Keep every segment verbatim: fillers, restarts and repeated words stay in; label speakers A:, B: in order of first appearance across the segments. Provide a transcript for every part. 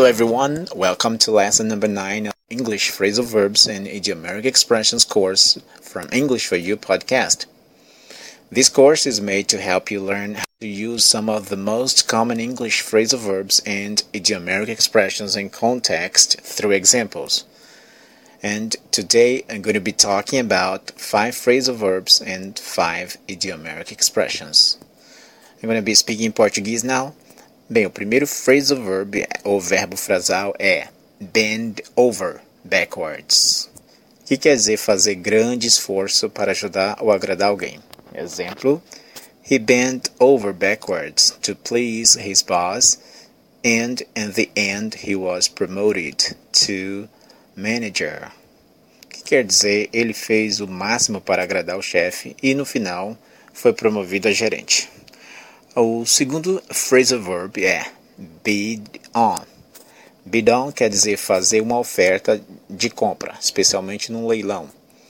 A: Hello everyone, welcome to lesson number nine of English Phrasal Verbs and Idiomatic Expressions course from English for You podcast. This course is made to help you learn how to use some of the most common English phrasal verbs and idiomatic expressions in context through examples. And today I'm going to be talking about five phrasal verbs and five idiomatic expressions. I'm going to be speaking in Portuguese now. Bem, o primeiro phrasal verb, ou verbo frasal, é bend over backwards, que quer dizer fazer grande esforço para ajudar ou agradar alguém. Exemplo, he bent over backwards to please his boss, and in the end he was promoted to manager. Que quer dizer, ele fez o máximo para agradar o chefe e no final foi promovido a gerente. O segundo phrasal verb é bid on. Bid on quer dizer fazer uma oferta de compra, especialmente num leilão.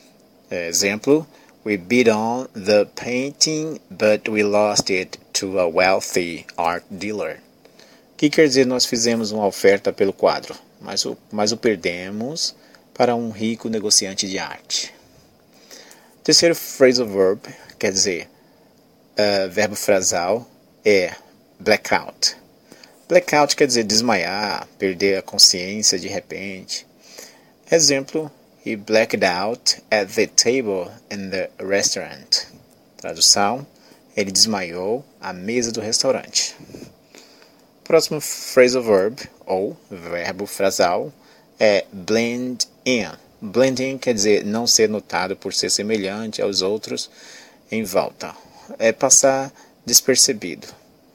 A: Exemplo, we bid on the painting, but we lost it to a wealthy art dealer. Que quer dizer, nós fizemos uma oferta pelo quadro, mas o, mas o perdemos para um rico negociante de arte. Terceiro phrasal verb quer dizer uh, verbo frasal é blackout. Blackout quer dizer desmaiar, perder a consciência de repente. Exemplo, he blacked out at the table in the restaurant. Tradução, ele desmaiou à mesa do restaurante. Próximo phrasal verb, ou verbo frasal, é blend in. Blend in quer dizer não ser notado por ser semelhante aos outros em volta. É passar despercebido.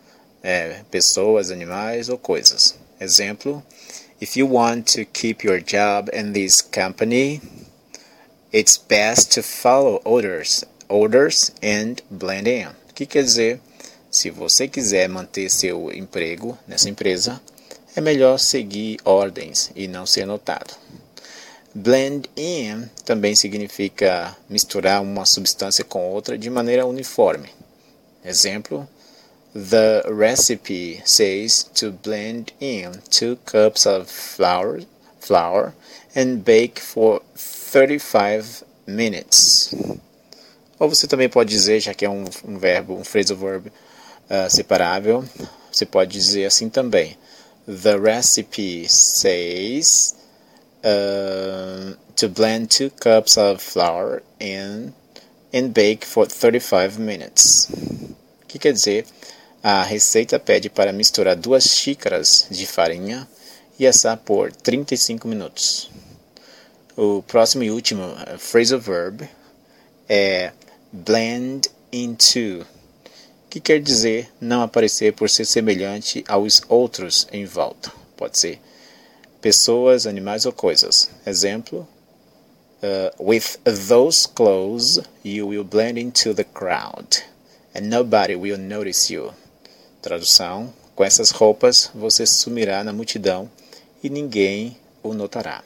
A: É, pessoas, animais ou coisas. Exemplo, if you want to keep your job in this company, it's best to follow orders, orders and blend in. O que quer dizer? Se você quiser manter seu emprego nessa empresa, é melhor seguir ordens e não ser notado. Blend in também significa misturar uma substância com outra de maneira uniforme. Exemplo, the recipe says to blend in two cups of flour, flour and bake for thirty-five minutes. Ou você também pode dizer, já que é um, um verbo, um phrasal verb uh, separável, você pode dizer assim também. The recipe says uh, to blend two cups of flour in and bake for thirty-five minutes. O que quer dizer? A receita pede para misturar duas xícaras de farinha e assar por trinta e cinco minutos. O próximo e último uh, phrasal verb é blend into, que quer dizer não aparecer por ser semelhante aos outros em volta. Pode ser pessoas, animais ou coisas. Exemplo, uh, with those clothes you will blend into the crowd and nobody will notice you. Tradução, com essas roupas você sumirá na multidão e ninguém o notará.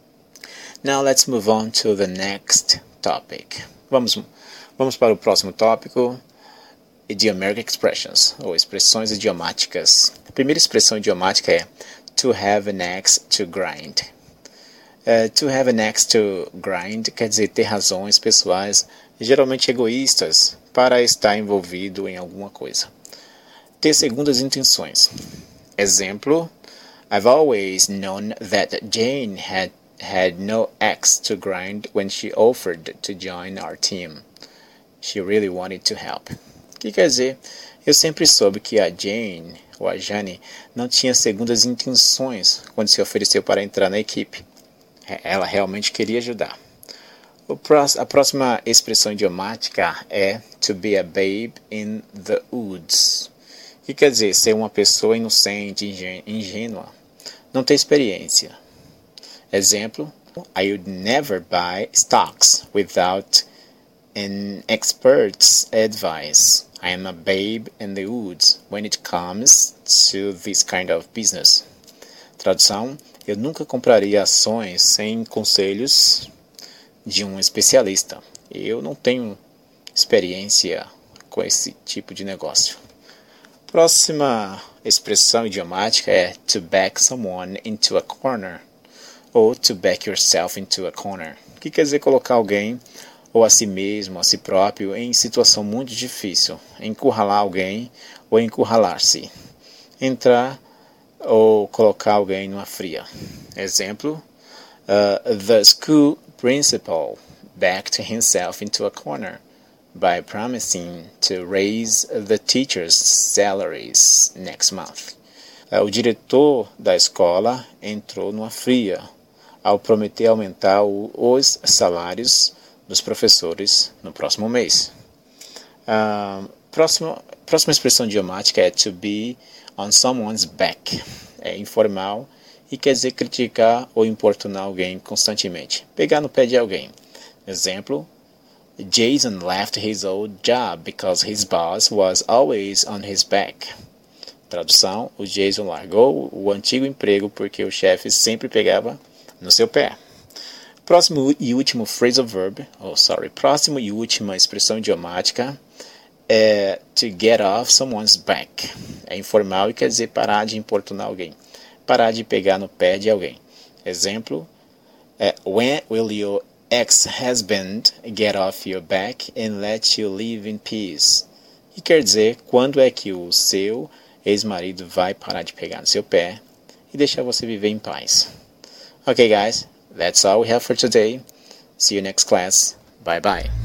A: Now let's move on to the next topic. Vamos, vamos para o próximo tópico, idiomatic expressions, ou expressões idiomáticas. A primeira expressão idiomática é to have an axe to grind. Uh, to have an axe to grind quer dizer ter razões pessoais, geralmente egoístas, para estar envolvido em alguma coisa. Ter segundas intenções. Exemplo, I've always known that Jane had, had no axe to grind when she offered to join our team. She really wanted to help. O que quer dizer? Eu sempre soube que a Jane, ou a Jane, não tinha segundas intenções quando se ofereceu para entrar na equipe. Ela realmente queria ajudar. O pró- a próxima expressão idiomática é to be a babe in the woods. Que quer dizer ser uma pessoa inocente, ingênua, não ter experiência. Exemplo, I would never buy stocks without an expert's advice. I am a babe in the woods when it comes to this kind of business. Tradução, eu nunca compraria ações sem conselhos de um especialista. Eu não tenho experiência com esse tipo de negócio. Próxima expressão idiomática é to back someone into a corner ou to back yourself into a corner, que quer dizer colocar alguém ou a si mesmo, a si próprio, em situação muito difícil, encurralar alguém ou encurralar-se, entrar ou colocar alguém numa fria. Exemplo, uh, the school principal backed himself into a corner by promising to raise the teachers' salaries next month. Uh, o diretor da escola entrou numa fria ao prometer aumentar o, os salários dos professores no próximo mês. Uh, próximo, próxima expressão idiomática é to be on someone's back. É informal e quer dizer criticar ou importunar alguém constantemente. Pegar no pé de alguém. Exemplo, Jason left his old job because his boss was always on his back. Tradução, o Jason largou o antigo emprego porque o chefe sempre pegava no seu pé. Próximo e último phrasal verb, oh sorry, próximo e última expressão idiomática é to get off someone's back. É informal e quer dizer parar de importunar alguém, parar de pegar no pé de alguém. Exemplo, é, when will your ex-husband get off your back and let you live in peace? Que quer dizer, quando é que o seu ex-marido vai parar de pegar no seu pé e deixar você viver em paz? Okay guys, that's all we have for today. See you next class. Bye bye.